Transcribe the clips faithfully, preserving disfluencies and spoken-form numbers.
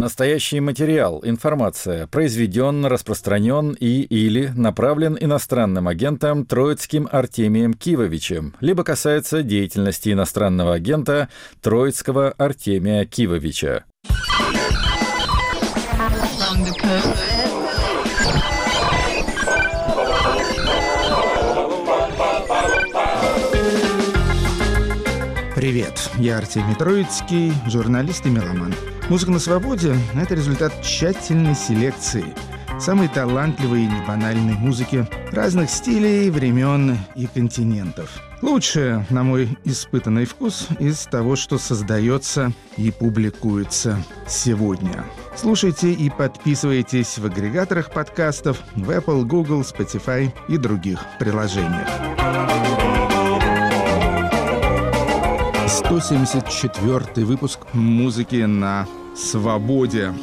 Настоящий материал, информация произведен, распространен и или направлен иностранным агентом Троицким Артемием Кивовичем, либо касается деятельности иностранного агента Троицкого Артемия Кивовича. Привет, я Артемий Троицкий, журналист и меломан. «Музыка на свободе» — это результат тщательной селекции самой талантливой и небанальной музыки разных стилей, времен и континентов. Лучшее, на мой испытанный вкус, из того, что создается и публикуется сегодня. Слушайте и подписывайтесь в агрегаторах подкастов, в Apple, Google, Spotify и других приложениях. сто семьдесят четвёртый выпуск «Музыки на свободе».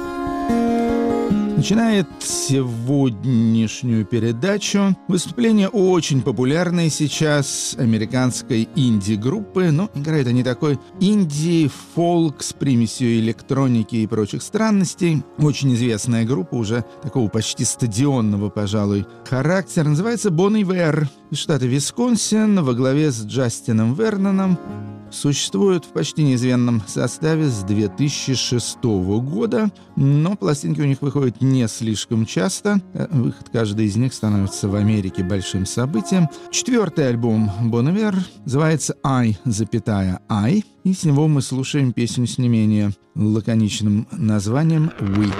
Начинает сегодняшнюю передачу выступление очень популярной сейчас американской инди-группы. Но играют они такой инди-фолк с примесью электроники и прочих странностей. Очень известная группа, уже такого почти стадионного, пожалуй, характера. Называется Bon Iver из штата Висконсин во главе с Джастином Верноном. Существует в почти неизменном составе с две тысячи шестого года, но пластинки у них выходят не слишком часто. Выход каждой из них становится в Америке большим событием. Четвертый альбом Bon Iver называется I, запятая, I, и с него мы слушаем песню с не менее лаконичным названием We.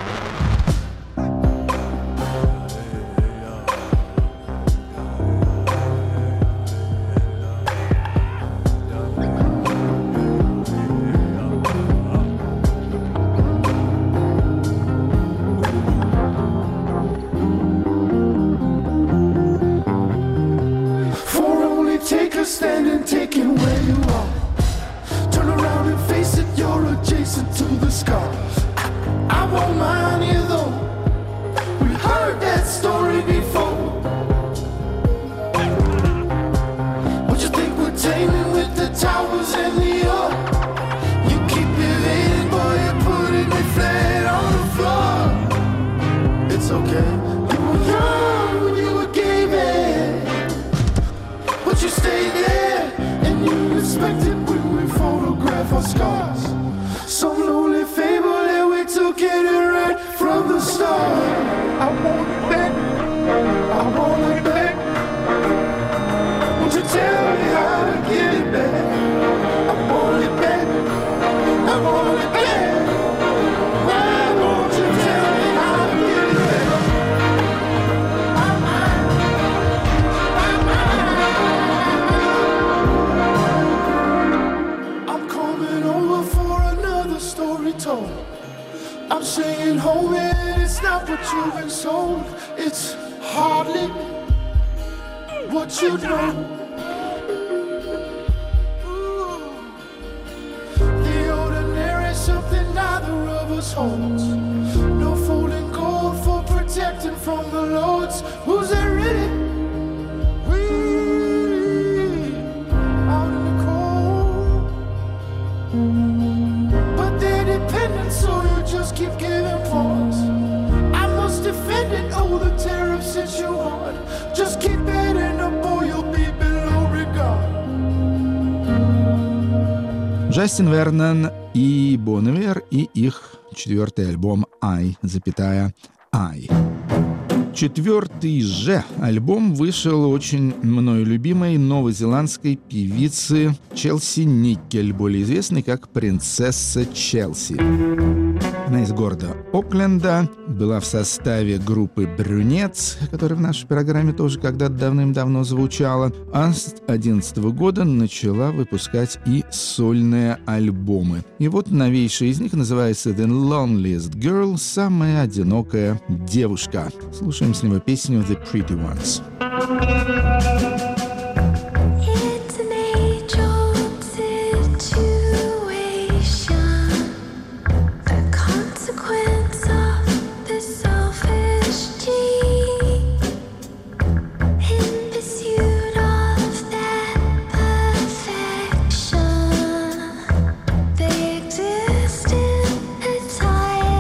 I'm saying, homie, it's not what you've been sold. It's hardly what you know. The ordinary, something neither of us holds. No folding gold for protecting from the lords. Who's there really? We out in the cold. But they're dependent, so you just keep giving pause. I must defend it, oh, the tariffs hit you hard. Just keep adding up or you'll be below regard. Джастин Вернон и Bon Iver и их четвертый альбом I, запятая, I. Четвертый же альбом вышел очень мною любимой новозеландской певицы Челси Никель, более известной как принцесса Челси. Она из города Окленда, была в составе группы «Брюнетс», которая в нашей программе тоже когда-то давным-давно звучала, а с две тысячи одиннадцатого года начала выпускать и сольные альбомы. И вот новейший из них называется «The Loneliest Girl», самая одинокая девушка. Слушаем с него песню «The Pretty Ones». They exist in a time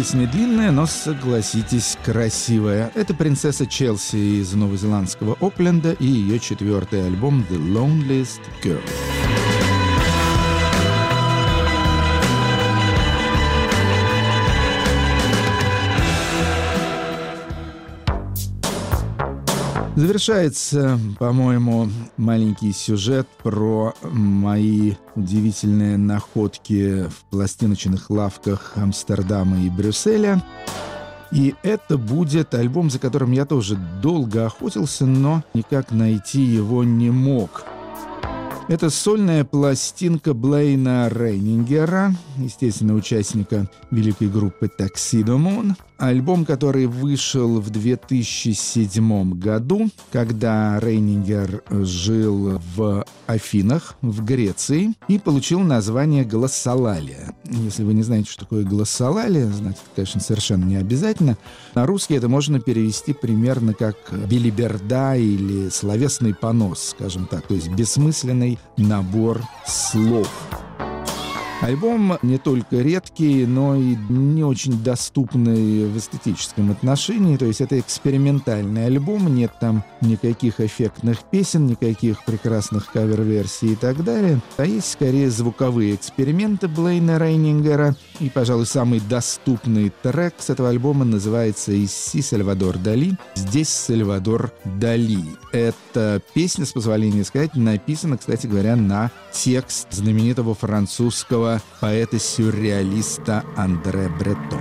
Песня длинная, но, согласитесь, красивая. Это принцесса Челси из новозеландского Окленда и ее четвертый альбом «The Loneliest Girl». Завершается, по-моему, маленький сюжет про мои удивительные находки в пластиночных лавках Амстердама и Брюсселя. И это будет альбом, за которым я тоже долго охотился, но никак найти его не мог. Это сольная пластинка Блейна Рейнингера, естественно, участника великой группы Tuxedo Moon. Альбом, который вышел в две тысячи седьмом году, когда Рейнингер жил в Афинах, в Греции, и получил название «Глоссолалия». Если вы не знаете, что такое глоссолалия, знать, конечно, совершенно не обязательно. На русский это можно перевести примерно как белиберда или словесный понос, скажем так, то есть бессмысленный набор слов. Альбом не только редкий, но и не очень доступный в эстетическом отношении. То есть это экспериментальный альбом, нет там никаких эффектных песен, никаких прекрасных кавер-версий и так далее. А есть скорее звуковые эксперименты Блейна Рейнингера. И, пожалуй, самый доступный трек с этого альбома называется «Исси Сальвадор Дали». Здесь Сальвадор Дали. Эта песня, с позволения сказать, написана, кстати говоря, на текст знаменитого французского поэта-сюрреалиста Андре Бретона.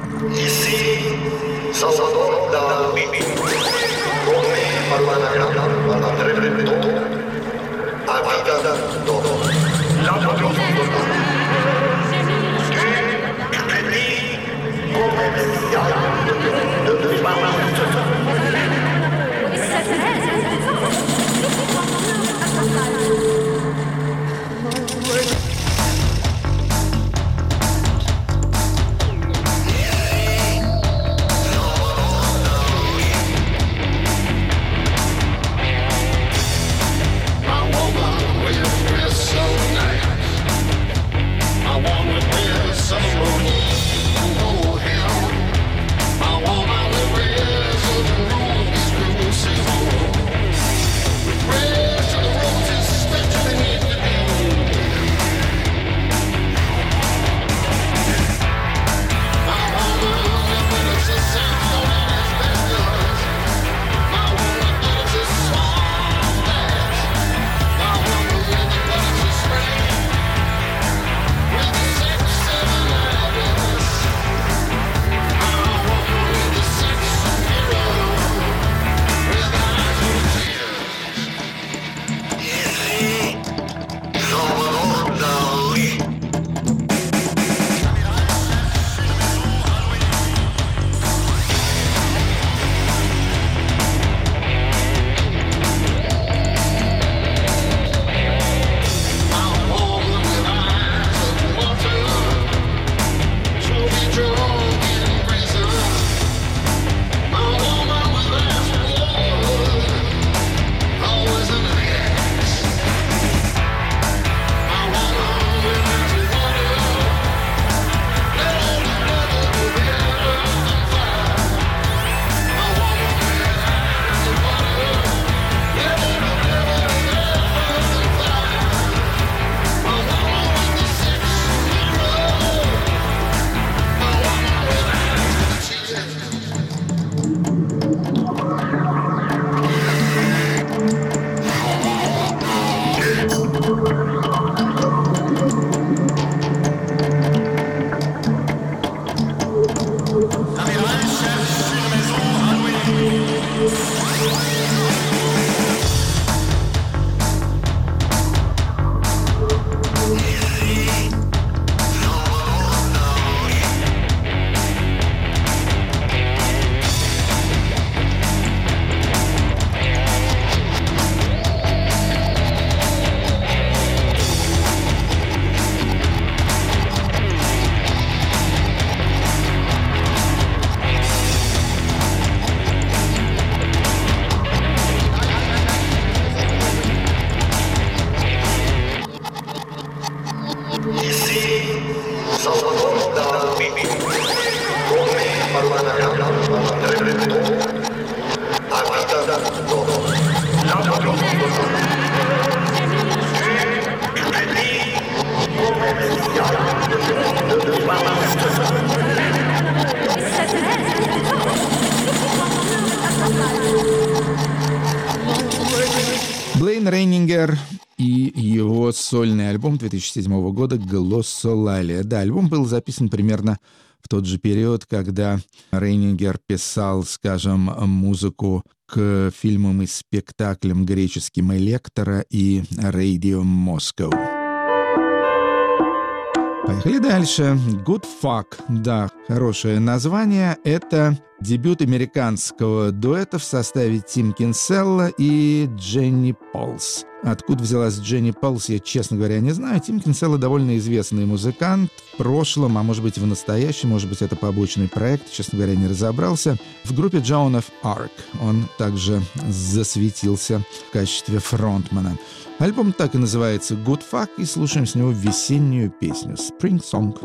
Блейн Рейнингер и его сольный альбом две тысячи седьмого года «Глоссолалия». Да, альбом был записан примерно в тот же период, когда Рейнингер писал, скажем, музыку к фильмам и спектаклям греческим «Электро» и «Radio Moscow». Поехали дальше. Good Fuck. Да, хорошее название. Это дебют американского дуэта в составе Тим Кинселла и Дженни Полс. Откуда взялась Дженни Полс, я, честно говоря, не знаю. Тим Кинселла довольно известный музыкант в прошлом, а может быть и в настоящем, может быть это побочный проект, честно говоря, не разобрался. В группе Joan of Arc он также засветился в качестве фронтмена. Альбом так и называется Good Fuck, и слушаем с него весеннюю песню Spring Song.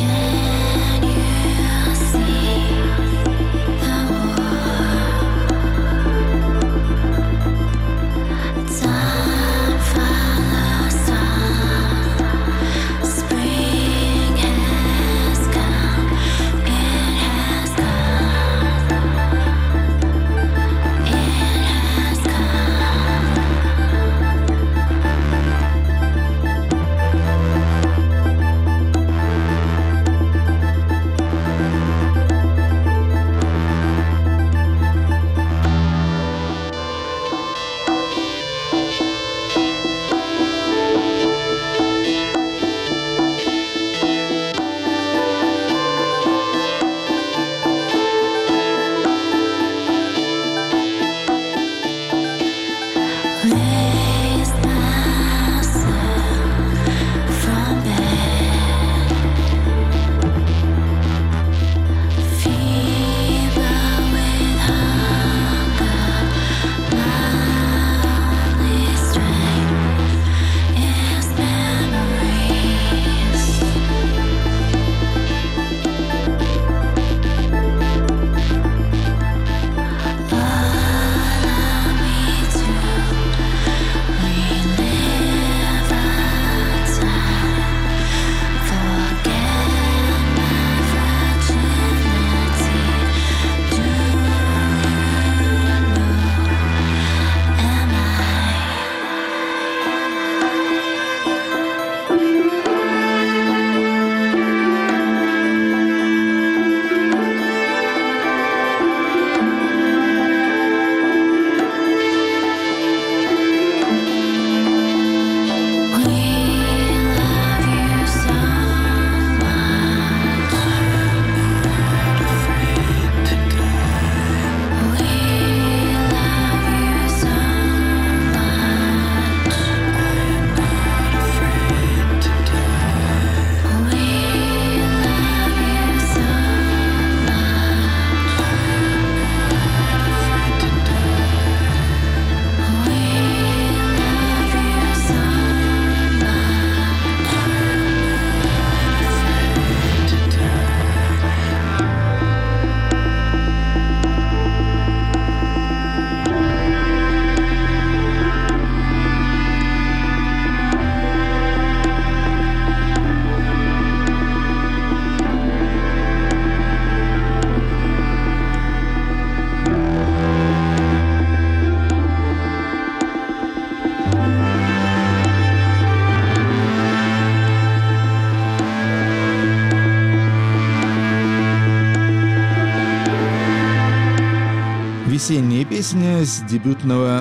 Весенняя песня с дебютного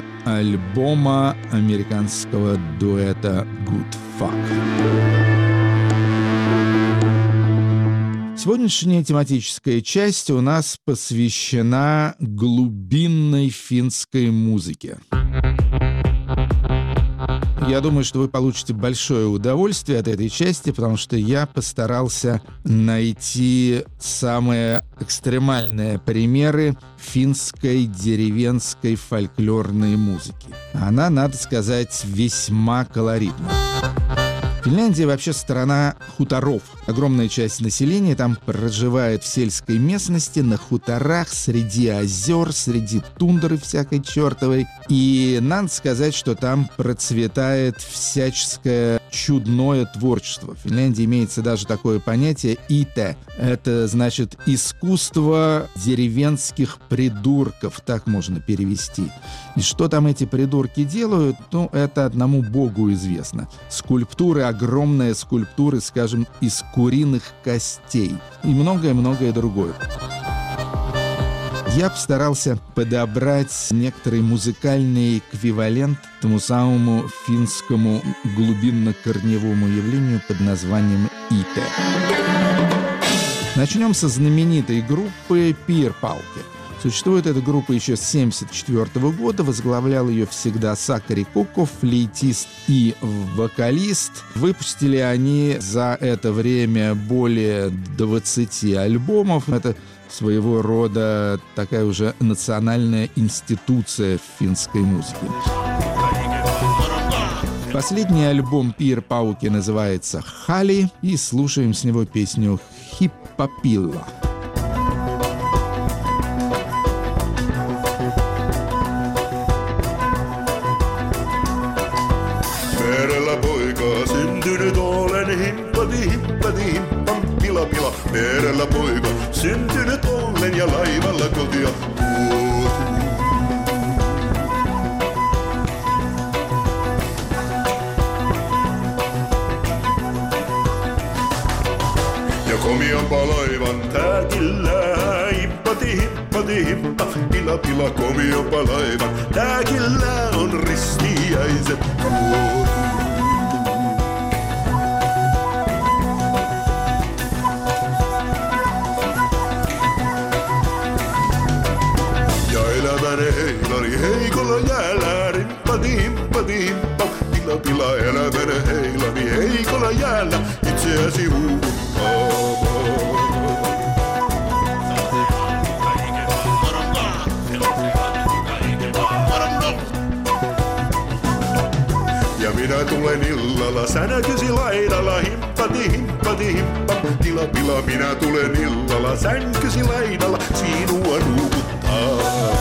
альбома американского дуэта Good Fuck. Сегодняшняя тематическая часть у нас посвящена глубинной финской музыке. Я думаю, что вы получите большое удовольствие от этой части, потому что я постарался найти самые экстремальные примеры финской деревенской фольклорной музыки. Она, надо сказать, весьма колоритна. Финляндия вообще страна хуторов. Огромная часть населения там проживает в сельской местности, на хуторах, среди озер, среди тундры всякой чертовой. И надо сказать, что там процветает всяческое чудное творчество. В Финляндии имеется даже такое понятие «ите». Это значит «искусство деревенских придурков», так можно перевести. И что там эти придурки делают, ну, это одному богу известно. Скульптуры, огромные скульптуры, скажем, из куриных костей. И многое-многое другое. Я постарался подобрать некоторый музыкальный эквивалент тому самому финскому глубинно-корневому явлению под названием «ите». Начнем со знаменитой группы «Пирпауки». Существует эта группа еще с тысяча девятьсот семьдесят четвёртого года. Возглавлял ее всегда Сакари Куков, флейтист и вокалист. Выпустили они за это время более двадцати альбомов. Это своего рода такая уже национальная институция в финской музыке. Последний альбом Пирпауки называется «Хали», и слушаем с него песню «Хиппапилла». Pila, merellä poika, syntynyt ollen ja laivalla kotia tuotu. Ja komiompa laivan tääkillä, hippati, hippati, hippa, pila, pila, komiompa laivan tääkillä on ristiäiset tuotu. Heilari heikolla jäällä, rippati, hippati, hippa, pila, pila, elämän heilani heikolla jäällä, itseäsi huukuttaamaan. Ja minä tulen illalla, sä näkysi laidalla, hippati, hippati, hippa, pila, pila, minä tulen illalla, sänkysi laidalla, sinua nuukuttaamaan.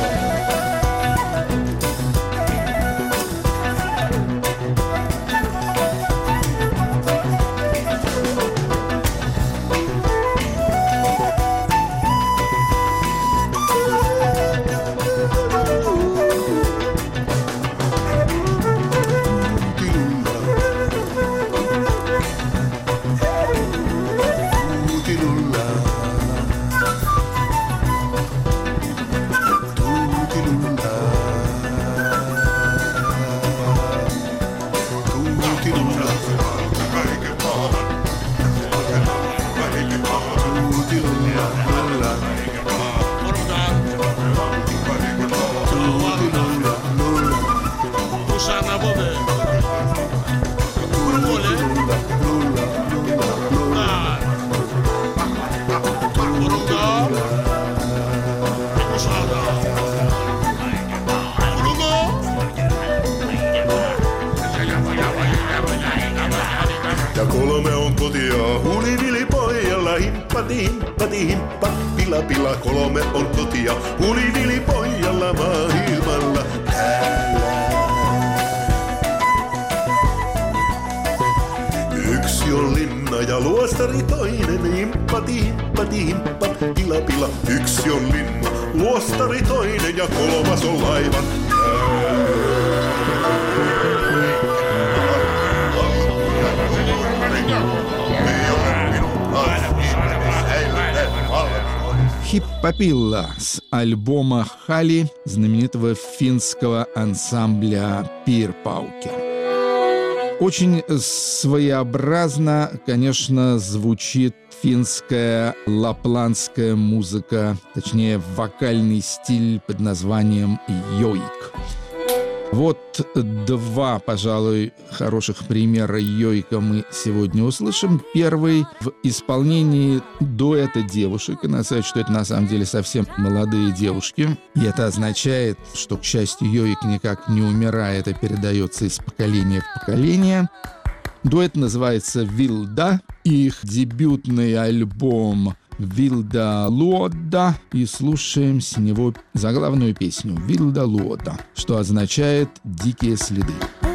Ja kolme on kotia hulivili-pojalla, himpati, himpati, himppa, pila, pila. Kolme on kotia hulivili-pojalla maailmalla täällä. Yksi on linna ja luostari toinen, himpati, himpati, himppa, pila, pila. Yksi on linna, luostari toinen ja kolmas on laivan täällä. «Хиппапилла» с альбома «Хали» знаменитого финского ансамбля «Пирпауки». Очень своеобразно, конечно, звучит финская лапландская музыка, точнее, вокальный стиль под названием «йойк». Вот два, пожалуй, хороших примера йойка мы сегодня услышим. Первый в исполнении дуэта девушек. И надо сказать, что это на самом деле совсем молодые девушки. И это означает, что, к счастью, йойк никак не умирает, а передается из поколения в поколение. Дуэт называется «Вилда». Их дебютный альбом «Вилда Луода». И слушаем с него заглавную песню «Вилда Луода», что означает «дикие следы».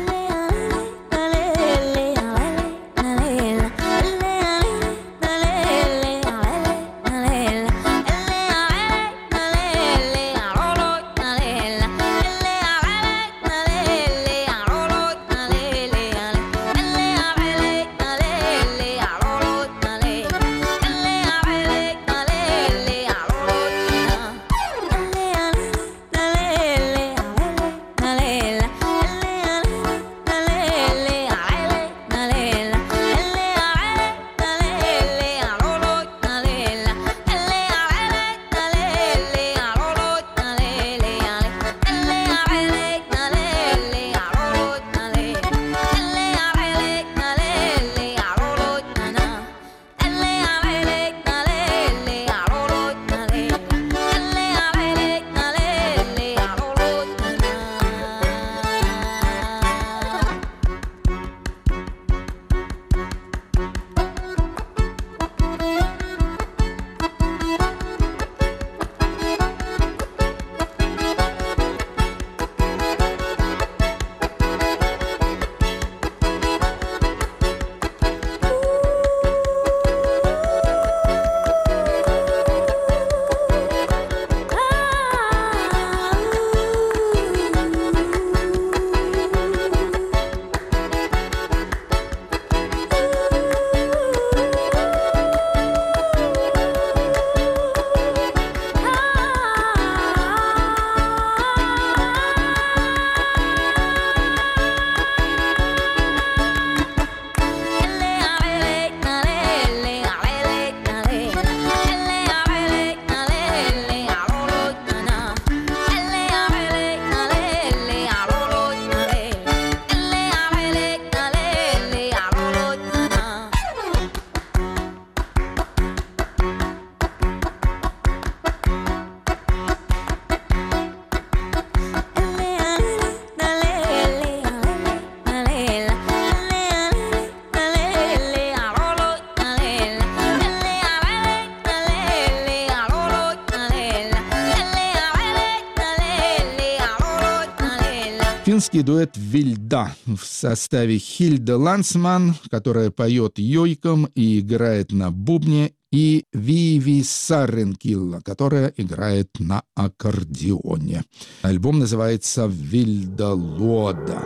Финский дуэт «Вильда» в составе Хильда Лансман, которая поет йойком и играет на бубне, и Виви Сарренкилла, которая играет на аккордеоне. Альбом называется «Вильда Луода».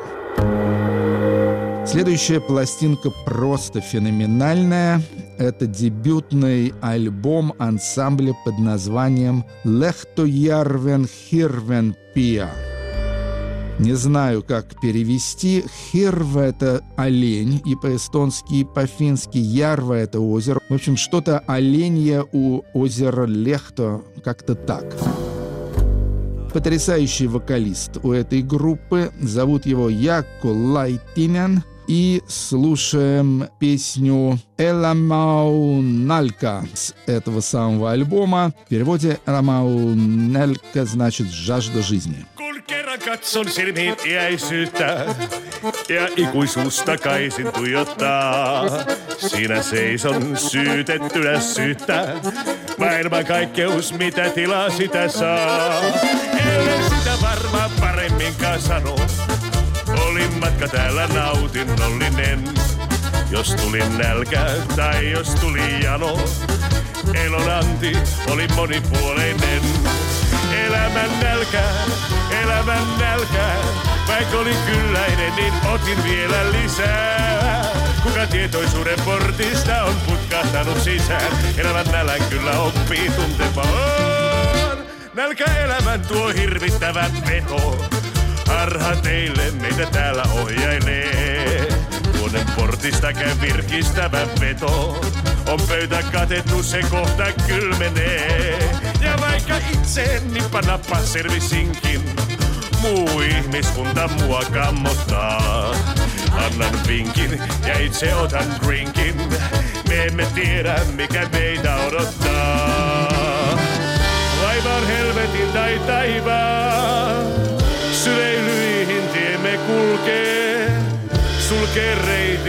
Следующая пластинка просто феноменальная. Это дебютный альбом ансамбля под названием «Лехтоярвен Хирвен Пиа». Не знаю, как перевести. Хирва — это олень, и по-эстонски, и по-фински. Ярва — это озеро. В общем, что-то оленье у озера Лехто, как-то так. Потрясающий вокалист у этой группы. Зовут его Яакко Лайтинен. И слушаем песню «Эламау Налька» с этого самого альбома. В переводе «Эламау Налька» значит «жажда жизни». Kerran katson silmiin iäisyyttä ja ikuisuus takaisin tuijottaa. Siinä seison syytettynä syyttä. Maailman kaikkeus, mitä tilaa sitä saa. Ellen sitä varmaan paremminkaan sano. Olin matka täällä nautinnollinen. Jos tuli nälkä tai jos tuli jano. Elon anti oli monipuolinen. Elämän nälkä, elämän nälkä. Vaikka olin kylläinen, niin otin vielä lisää. Kuka tietoisuuden portista on putkahtanut sisään? Elämän nälän kyllä oppii tuntemaan. Nälkä elämän tuo hirvittävän veto. Harha teille meitä täällä ohjailee. Tuonne portista käy virkistävä veto. On pöytä katettu, se kohta kylmenee. Ja vaikka itse nippa nappa servisinkin, muu ihmiskunta mua kammottaa. Annan vinkin ja itse otan drinkin. Me emme tiedä mikä meitä odottaa. Vaivaan helvetin tai taivaan. Syleilyihin tiemme kulkee. Sulkee reitin alku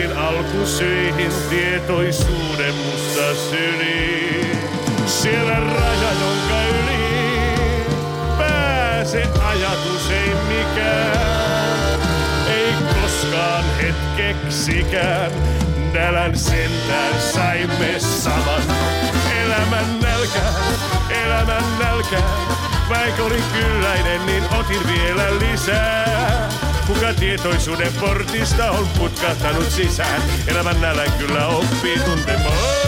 kusyihin tietoisuuden musta syli. Siellä raja, jonka yli pääse ajatus ei mikään. Ei koskaan hetkeksikään, nälän sentään saimme saman. Elämän nälkä, elämän nälkä, vaikka olin kylläinen, niin otin vielä lisää. Kuka tietoisuuden portista on putkahtanut sisään, elämän nälän kyllä oppii tuntemaan.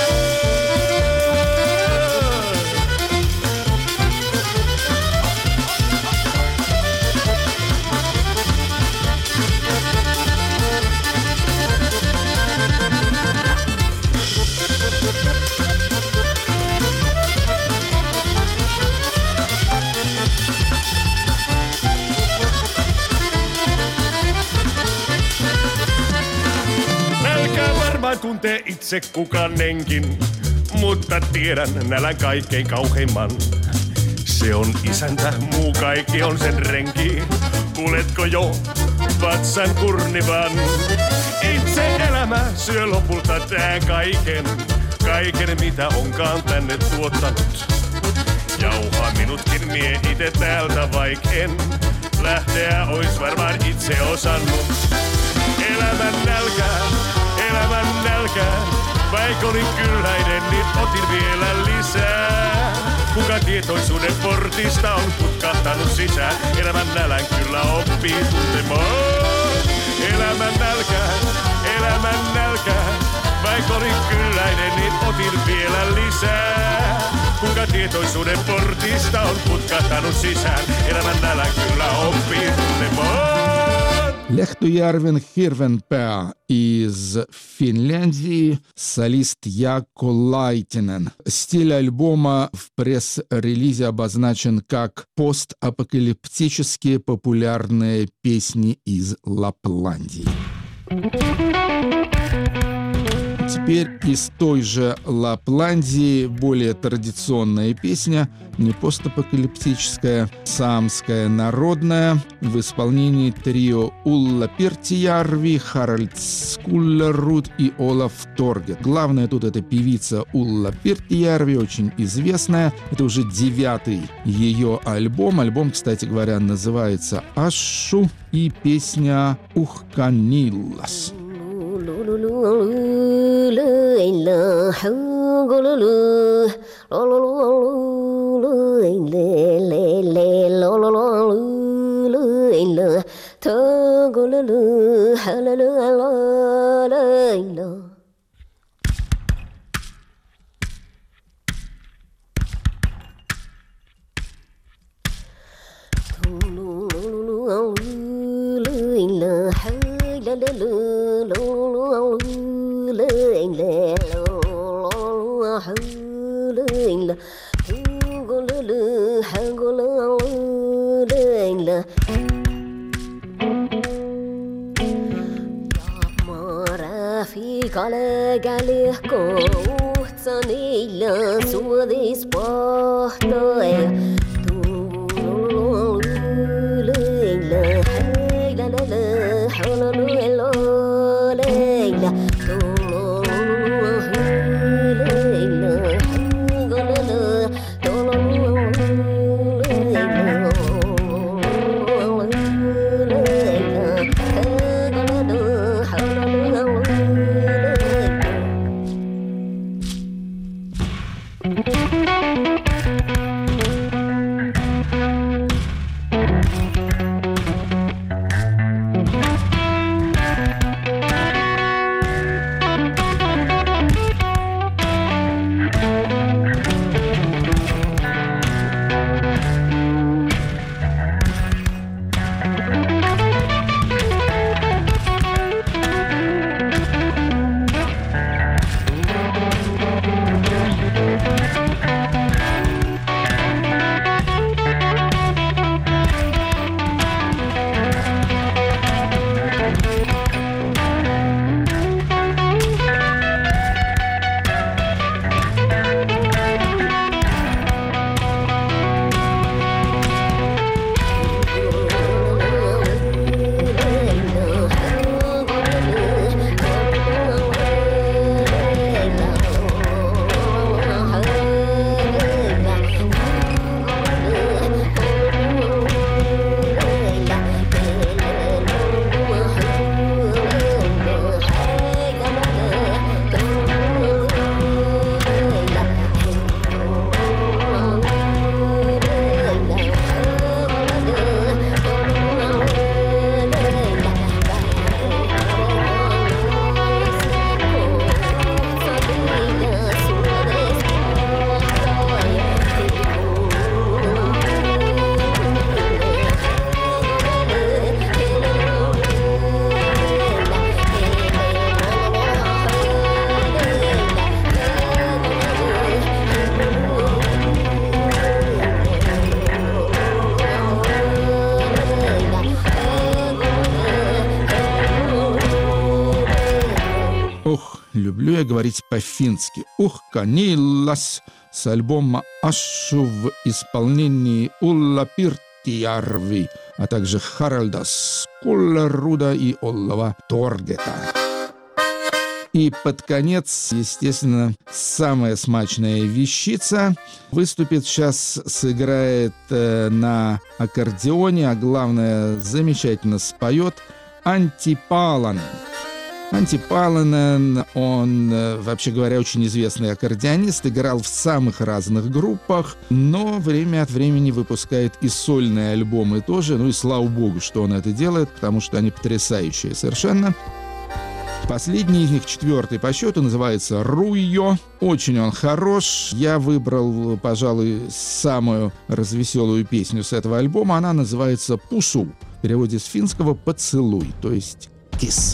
Tuntee itse kukanenkin, mutta tiedän nälän kaikkein kauheimman. Se on isäntä, muu kaikki on sen renki. Kuuletko jo vatsan kurnivan? Itse elämä syö lopulta tää kaiken, kaiken mitä onkaan tänne tuottanut. Jauhaa minutkin mie ite täältä vaik en, lähteä ois varmaan itse osannut. Elämän nälkää, elämän nälkää, vaikka olin kylläinen, niin otin vielä lisää. Kuka tietoisuuden portista on putkahtanut sisään, elämän nälän kyllä oppii tuntemaan. Elämän nälkää, elämän nälkää, vaikka olin kylläinen, niin otin vielä lisää. Kuka tietoisuuden portista on putkahtanut sisään, elämän nälän kyllä oppii tuntemaan. Лехтоярвин Hirvenpää из Финляндии, солист Jaakko Laitinen. Стиль альбома в пресс-релизе обозначен как постапокалиптические популярные песни из Лапландии. Теперь из той же Лапландии более традиционная песня, не постапокалиптическая, саамская народная, в исполнении трио Улла Пиртиярви, Харальд Скуллерут и Олаф Торгет. Главное тут это певица Улла Пиртиярви, очень известная. Это уже девятый ее альбом. Альбом, кстати говоря, называется «Ашу» и песня «Ухканиллас». люблю я говорить по-фински. Ух, канилас с альбома Ашу в исполнении Улла Пиртиярви, а также Харальдас Куллеруда и Оллава Торгета. И под конец, естественно, самая смачная вещица выступит сейчас, сыграет э, на аккордеоне, а главное, замечательно споет Анtti Palanen. Анtti Palanen, он, вообще говоря, очень известный аккордеонист, играл в самых разных группах, но время от времени выпускает и сольные альбомы тоже, ну и слава богу, что он это делает, потому что они потрясающие совершенно. Последний из них, четвертый по счету, называется «Руйо». Очень он хорош. Я выбрал, пожалуй, самую развеселую песню с этого альбома. Она называется «Пусу». В переводе с финского «поцелуй», то есть «кис».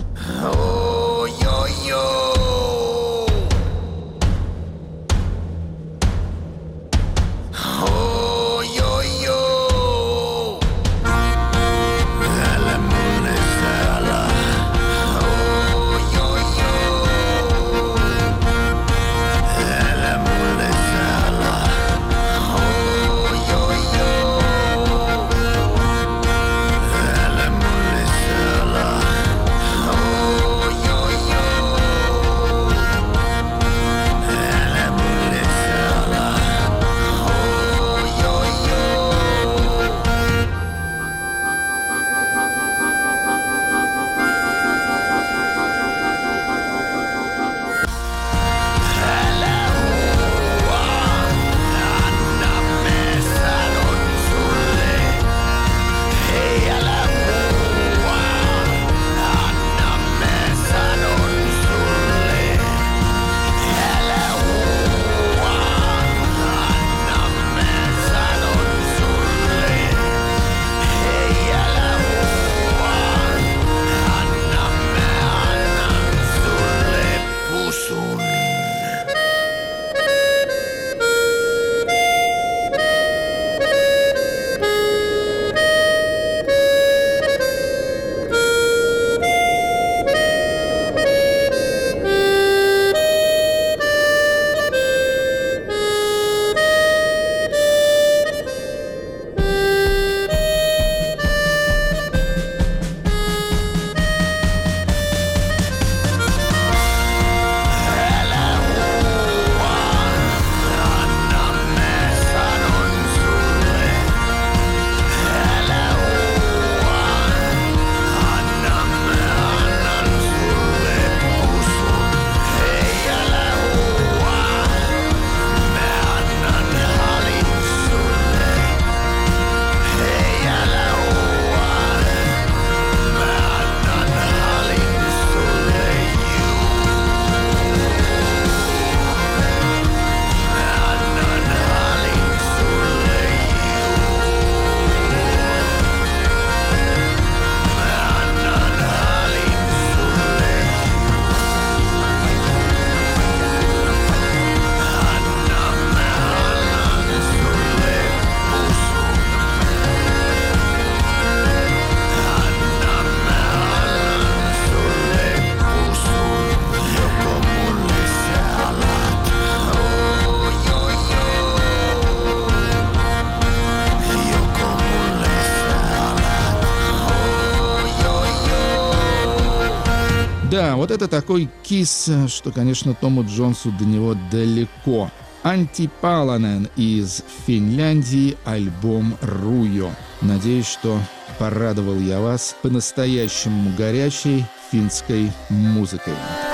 Да, вот это такой кис, что, конечно, Тому Джонсу до него далеко. Анtti Palanen из Финляндии, альбом «Руйо». Надеюсь, что порадовал я вас по-настоящему горячей финской музыкой.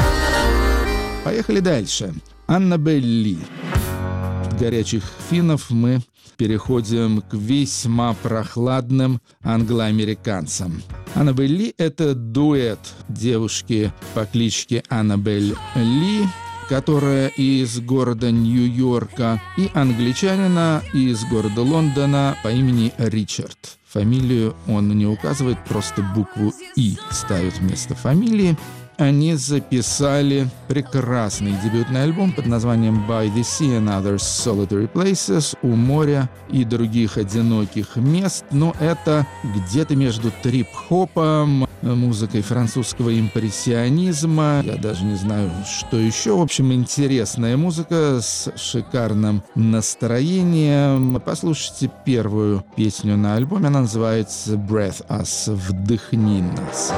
Поехали дальше. Аннабель Ли. От горячих финнов мы переходим к весьма прохладным англоамериканцам. Аннабель Ли — это дуэт девушки по кличке Аннабель Ли, которая из города Нью-Йорка, и англичанина из города Лондона по имени Ричард. Фамилию он не указывает, просто букву «И» ставит вместо фамилии. они записали прекрасный дебютный альбом под названием «By the Sea and Other Solitary Places» «У моря и других одиноких мест». Но это где-то между трип-хопом, музыкой французского импрессионизма. Я даже не знаю, что еще. В общем, интересная музыка с шикарным настроением. Послушайте первую песню на альбоме. Она называется «Breath Us» — «Вдохни нас».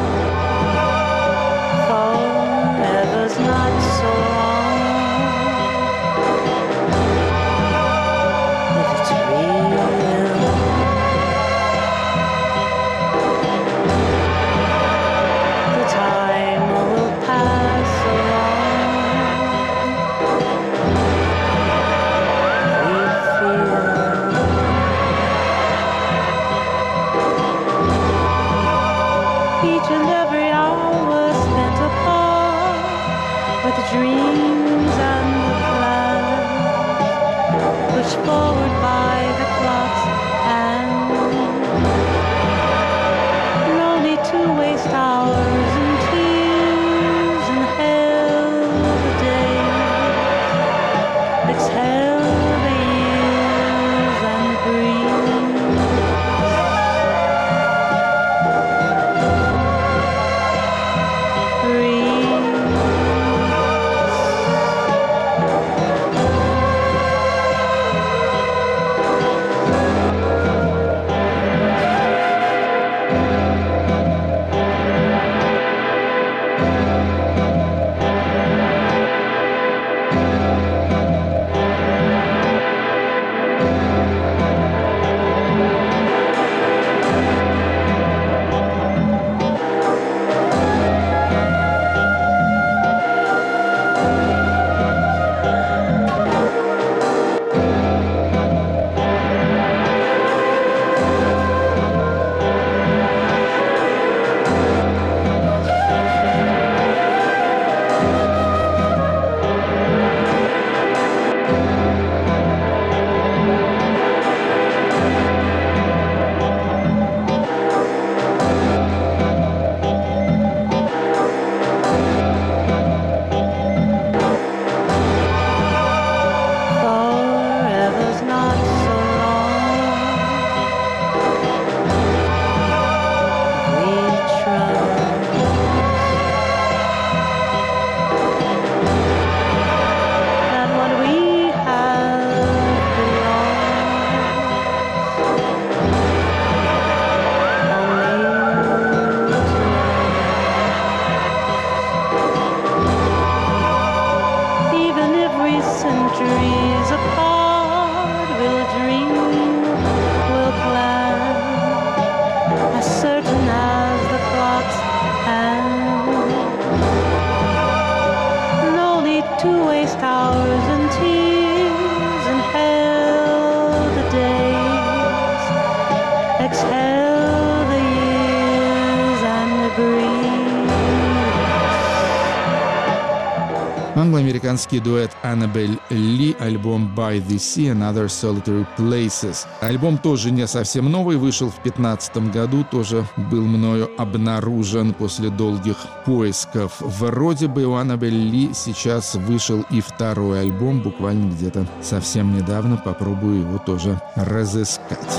Англо-американский дуэт Annabel Lee, альбом «By the Sea and Other Solitary Places». Альбом тоже не совсем новый, вышел в две тысячи пятнадцатом году, тоже был мною обнаружен после долгих поисков. Вроде бы у Annabel Lee сейчас вышел и второй альбом, буквально где-то совсем недавно, попробую его тоже разыскать.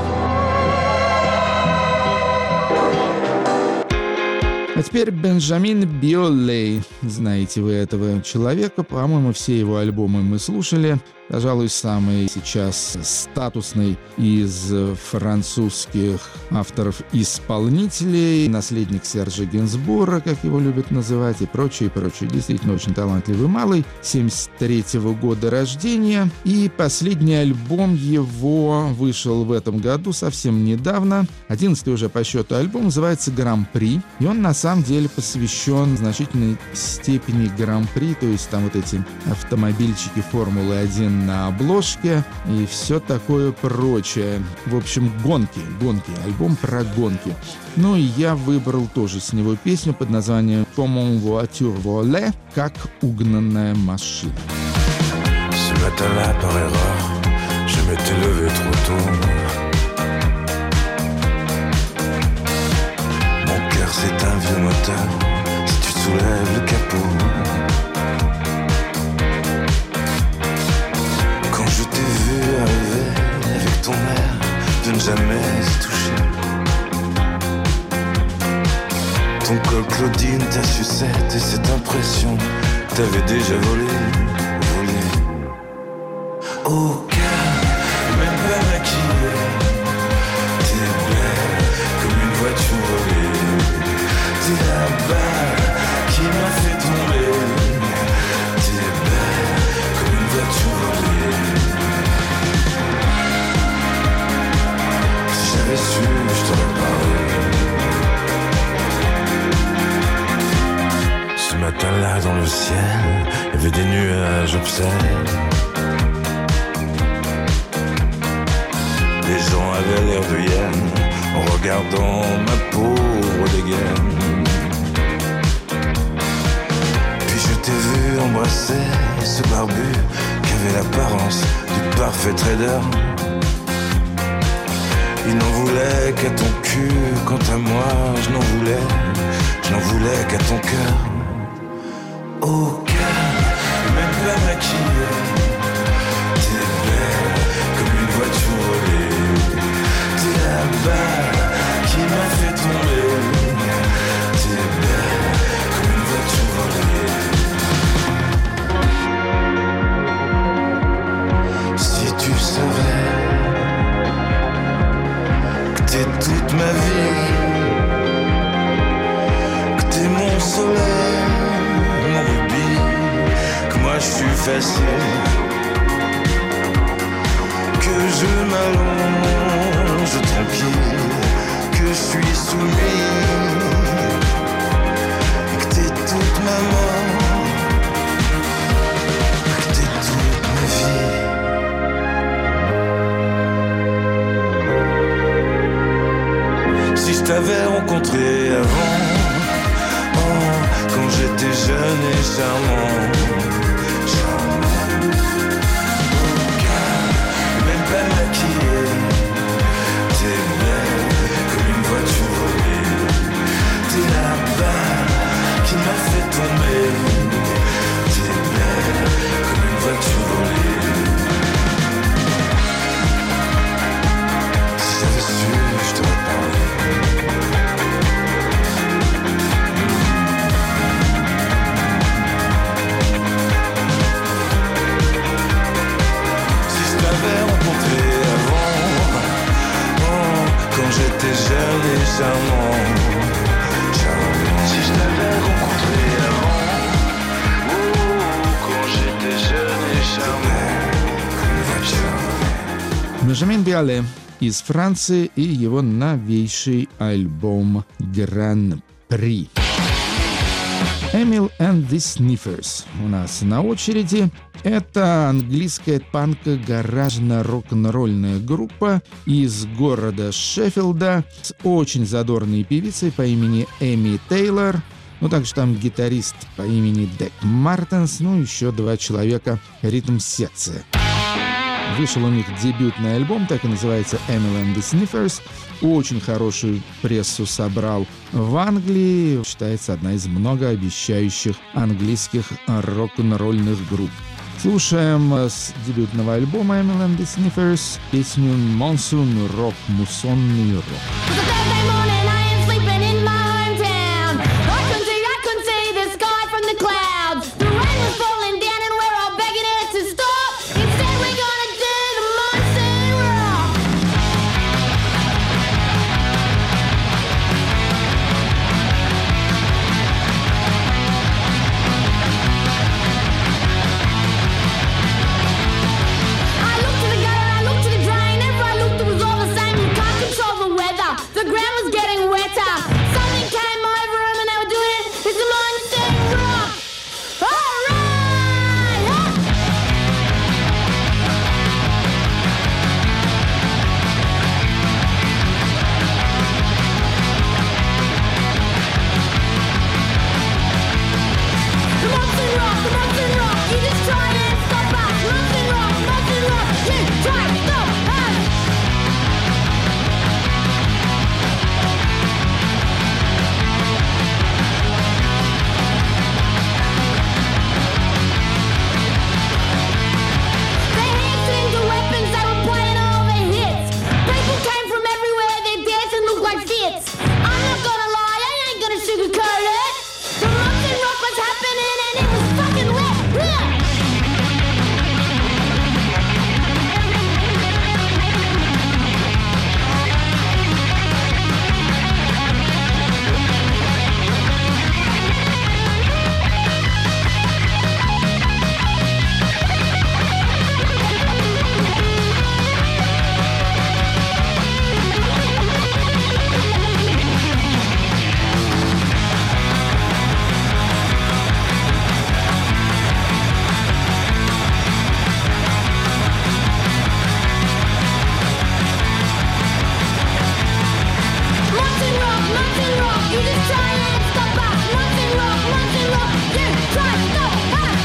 А теперь Бенджамин Биолей. Знаете вы этого человека? По-моему, все его альбомы мы слушали. Пожалуй, самый сейчас статусный из французских авторов-исполнителей, наследник Сержа Гинзбура, как его любят называть, и прочее, и прочее. Действительно очень талантливый малый, семьдесят третьего года рождения. И последний альбом его вышел в этом году, совсем недавно. одиннадцатый уже по счету альбом, называется «Гран-при». И он на самом деле посвящен в значительной степени Гран-при, то есть там вот эти автомобильчики Формулы один на обложке и все такое прочее. В общем, гонки, гонки, альбом про гонки. Ну и я выбрал тоже с него песню под названием «Comment voiture volée», как угнанная машина. Ce matin-là, par erreur, je m'étais levé trop tôt. Mon cœur, c'est un vieux moteur. Si tu soulèves le capot, peau. Quand je t'ai vu arriver avec ton air de ne jamais y toucher, ton col Claudine, ta sucette et cette impression, t'avais déjà volé, volé. Au cœur, même pas maquillée, t'es belle comme une voiture volée. T'es la balle qui m'a fait tomber. T'es belle comme une voiture volée. Si j'avais su, je t'aurais parlé. Ce matin-là dans le ciel, il y avait des nuages obscènes. Les gens avaient l'air de hyènes en regardant ma pauvre dégaine. Puis je t'ai vu embrasser ce barbu qui avait l'apparence du parfait trader. Il n'en voulait qu'à ton cul, quant à moi je n'en voulais, je n'en voulais qu'à ton cœur. Au cœur, même pas maquillée, t'es belle comme une voiture volée. T'es la balle qui m'a fait tomber. T'es belle comme une voiture volée. Si tu savais que t'es toute ma vie, que t'es mon soleil, mon rubis, que moi je suis facile, que je m'allonge tranquille, que je suis soumis, que t'es toute ma mort, que t'es toute ma vie. Si je t'avais rencontré avant, oh, quand j'étais jeune et charmant, charmant, même pas maquillé, t'es belle comme une voiture volée. T'es la balle qui m'a fait tomber. T'es belle comme une voiture volée. Si j'avais su, je t'aurais parlé. Rencontré avant, oh, quand j'étais jeune et charmant, charmant. Si je t'avais rencontré avant, oh, quand j'étais jeune et charmant, charmant. Бенджамин Биоле из Франции и его новейший альбом «Гран-при». Emil and the Sniffers у нас на очереди. Это английская панко-гаражно-рок-н-ролльная группа из города Шеффилда с очень задорной певицей по имени Эми Тейлор. Ну, также там гитарист по имени Дек Мартенс, ну, еще два человека ритм-секция. Вышел у них дебютный альбом, так и называется «Emil and the Sniffers». Очень хорошую прессу собрал в Англии. Считается одна из многообещающих английских рок-н-ролльных групп. Слушаем с дебютного альбома «Emil and the Sniffers» песню «Monsoon Rock», муссонный рок. The ground was getting wet. You just try and stop us. Nothing wrong, nothing wrong. You try to stop us.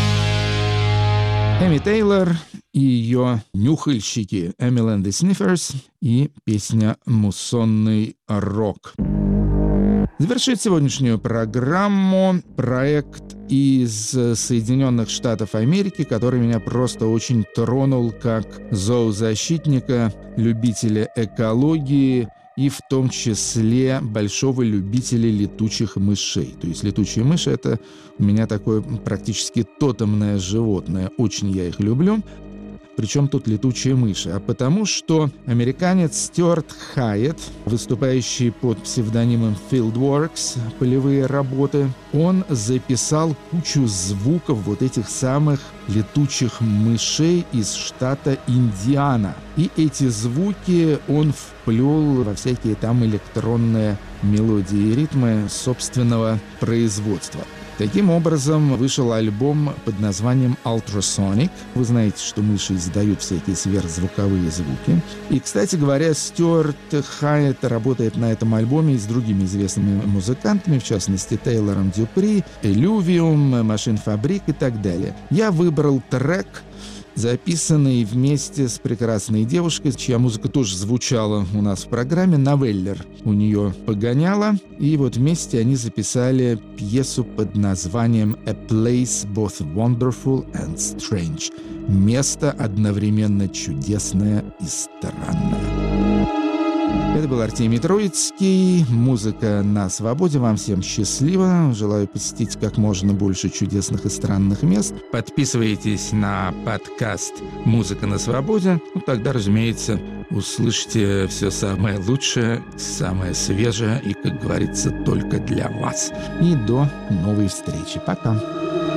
Эми Тейлор и ее нюхальщики Emil and the Sniffers и песня «Муссонный рок». Завершит сегодняшнюю программу проект из Соединенных Штатов Америки, который меня просто очень тронул как зоозащитника, любителя экологии и в том числе большого любителя летучих мышей. То есть летучие мыши — это у меня такое практически тотемное животное. Очень я их люблю. Причем тут летучие мыши? А потому что американец Стюарт Хайетт, выступающий под псевдонимом Fieldworks, полевые работы, он записал кучу звуков вот этих самых летучих мышей из штата Индиана. И эти звуки он вплел во всякие там электронные мелодии и ритмы собственного производства. Таким образом, вышел альбом под названием Ultrasonic. Вы знаете, что мыши издают всякие сверхзвуковые звуки. И, кстати говоря, Стюарт Хайетт работает на этом альбоме и с другими известными музыкантами, в частности, Тейлором Дюпри, Элювиум, Машин Фабрик и так далее. Я выбрал трек, записанный вместе с прекрасной девушкой, чья музыка тоже звучала у нас в программе, Новеллер. У нее погоняла, и вот вместе они записали пьесу под названием «A Place Both Wonderful and Strange» — «Место одновременно чудесное и странное». Это был Артемий Троицкий. Музыка на свободе. Вам всем счастливо. Желаю посетить как можно больше чудесных и странных мест. Подписывайтесь на подкаст «Музыка на свободе». Ну, тогда, разумеется, услышите все самое лучшее, самое свежее и, как говорится, только для вас. И до новой встречи. Пока.